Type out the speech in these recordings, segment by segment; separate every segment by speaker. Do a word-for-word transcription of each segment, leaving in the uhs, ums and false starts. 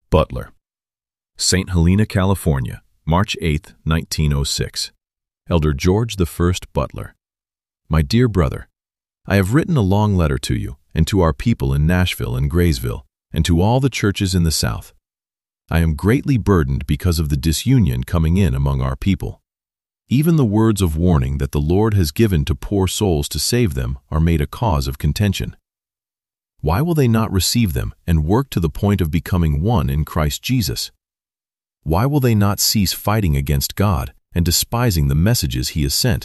Speaker 1: Butler. Saint Helena, California, March eighth, nineteen oh six. Elder George the First Butler. My dear brother, I have written a long letter to you and to our people in Nashville and Graysville and to all the churches in the South. I am greatly burdened because of the disunion coming in among our people. Even the words of warning that the Lord has given to poor souls to save them are made a cause of contention. Why will they not receive them and work to the point of becoming one in Christ Jesus? Why will they not cease fighting against God and despising the messages He has sent?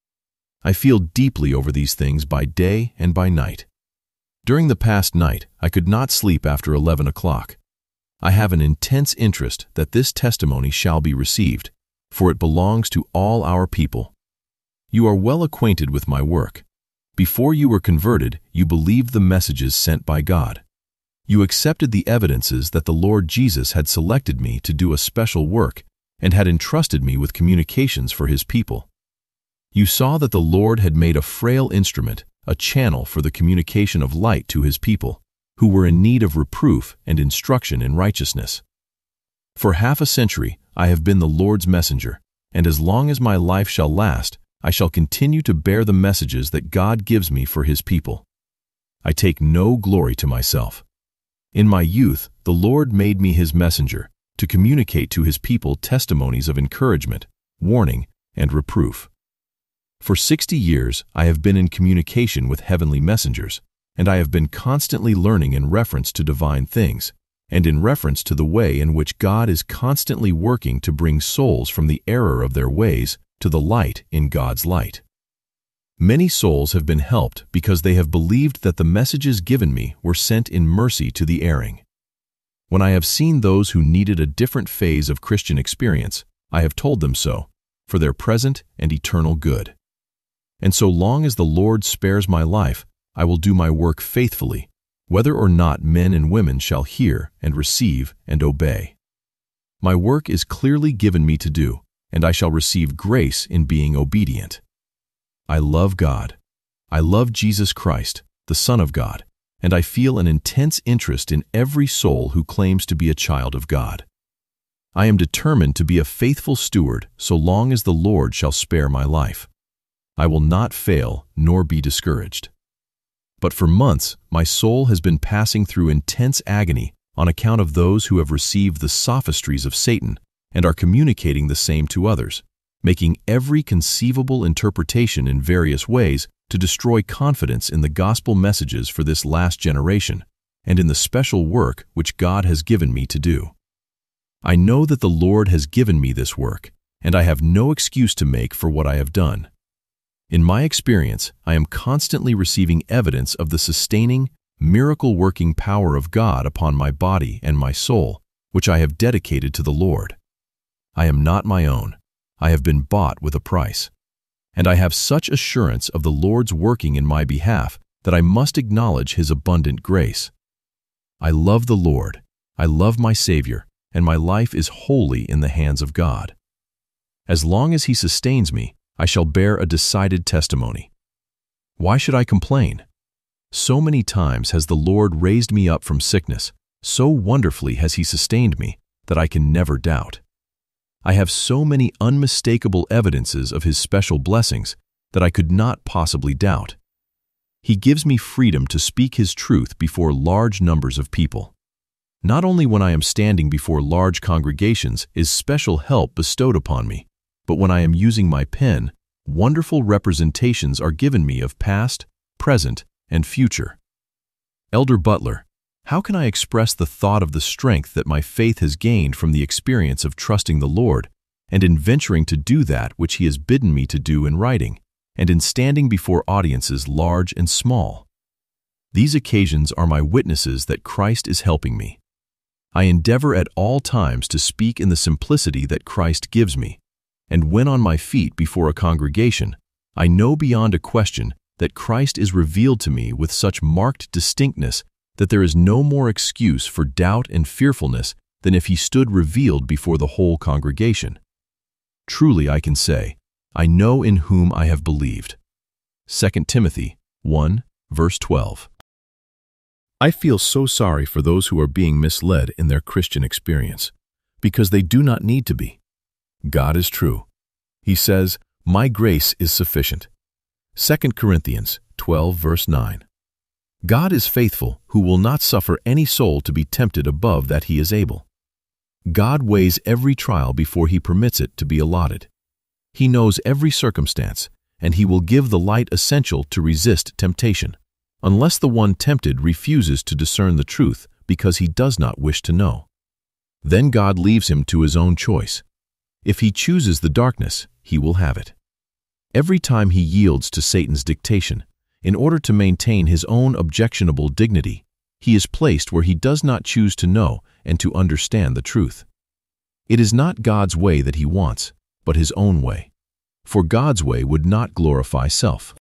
Speaker 1: I feel deeply over these things by day and by night. During the past night, I could not sleep after eleven o'clock. I have an intense interest that this testimony shall be received, for it belongs to all our people. You are well acquainted with my work. Before you were converted, you believed the messages sent by God. You accepted the evidences that the Lord Jesus had selected me to do a special work and had entrusted me with communications for His people. You saw that the Lord had made a frail instrument, a channel for the communication of light to His people, who were in need of reproof and instruction in righteousness. For half a century, I have been the Lord's messenger, and as long as my life shall last, I shall continue to bear the messages that God gives me for His people. I take no glory to myself. In my youth, the Lord made me His messenger to communicate to His people testimonies of encouragement, warning, and reproof. For sixty years, I have been in communication with heavenly messengers, and I have been constantly learning in reference to divine things, and in reference to the way in which God is constantly working to bring souls from the error of their ways to the light in God's light. Many souls have been helped because they have believed that the messages given me were sent in mercy to the erring. When I have seen those who needed a different phase of Christian experience, I have told them so, for their present and eternal good. And so long as the Lord spares my life, I will do my work faithfully, whether or not men and women shall hear and receive and obey. My work is clearly given me to do, and I shall receive grace in being obedient. I love God. I love Jesus Christ, the Son of God, and I feel an intense interest in every soul who claims to be a child of God. I am determined to be a faithful steward so long as the Lord shall spare my life. I will not fail nor be discouraged. But for months, my soul has been passing through intense agony on account of those who have received the sophistries of Satan and are communicating the same to others, making every conceivable interpretation in various ways to destroy confidence in the gospel messages for this last generation and in the special work which God has given me to do. I know that the Lord has given me this work, and I have no excuse to make for what I have done. In my experience, I am constantly receiving evidence of the sustaining, miracle-working power of God upon my body and my soul, which I have dedicated to the Lord. I am not my own. I have been bought with a price. And I have such assurance of the Lord's working in my behalf that I must acknowledge His abundant grace. I love the Lord, I love my Savior, and my life is wholly in the hands of God. As long as He sustains me, I shall bear a decided testimony. Why should I complain? So many times has the Lord raised me up from sickness, so wonderfully has He sustained me, that I can never doubt. I have so many unmistakable evidences of His special blessings that I could not possibly doubt. He gives me freedom to speak His truth before large numbers of people. Not only when I am standing before large congregations is special help bestowed upon me, but when I am using my pen, wonderful representations are given me of past, present, and future. Elder Butler, how can I express the thought of the strength that my faith has gained from the experience of trusting the Lord and in venturing to do that which He has bidden me to do in writing and in standing before audiences large and small? These occasions are my witnesses that Christ is helping me. I endeavor at all times to speak in the simplicity that Christ gives me, and when on my feet before a congregation, I know beyond a question that Christ is revealed to me with such marked distinctness that there is no more excuse for doubt and fearfulness than if He stood revealed before the whole congregation. Truly I can say, I know in whom I have believed. Second Timothy one, verse twelve. I feel so sorry for those who are being misled in their Christian experience, because they do not need to be. God is true. He says, "My grace is sufficient." Second Corinthians twelve, verse nine. God is faithful, who will not suffer any soul to be tempted above that he is able. God weighs every trial before he permits it to be allotted. He knows every circumstance, and he will give the light essential to resist temptation, unless the one tempted refuses to discern the truth because he does not wish to know. Then God leaves him to his own choice. If he chooses the darkness, he will have it. Every time he yields to Satan's dictation, in order to maintain his own objectionable dignity, he is placed where he does not choose to know and to understand the truth. It is not God's way that he wants, but his own way. For God's way would not glorify self.